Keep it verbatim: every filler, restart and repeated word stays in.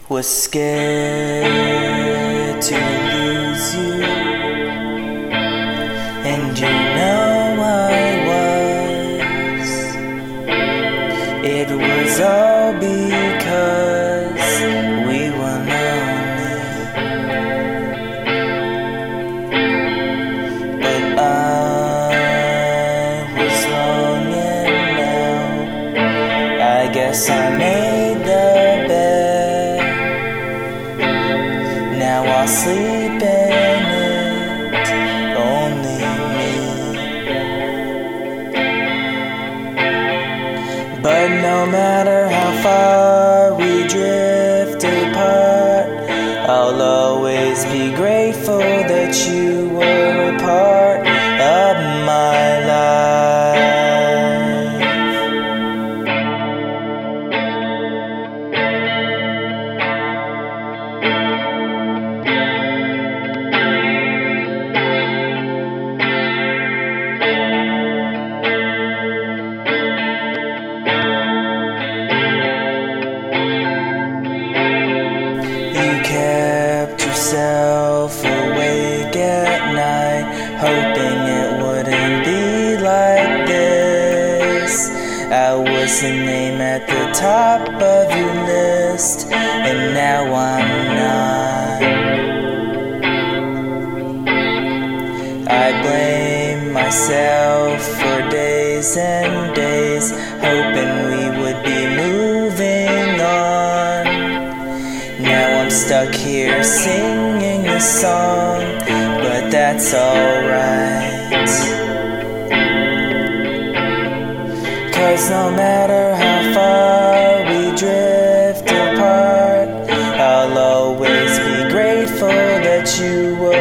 Was scared to lose you, and you know I was. It was all because we were lonely, but I was wrong, and now I guess I made the bed. Now I'll sleep in it, only me. But no matter how far we drift apart, I'll always be grateful that you were a part of my life. You kept yourself awake at night, hoping it wouldn't be like this. I was the name at the top of your list, and now I'm not. I blame myself for days and days, hoping we would be moving on. Now I'm stuck here singing this song, but that's alright. 'Cause no matter how far we drift apart, I'll always be grateful that you were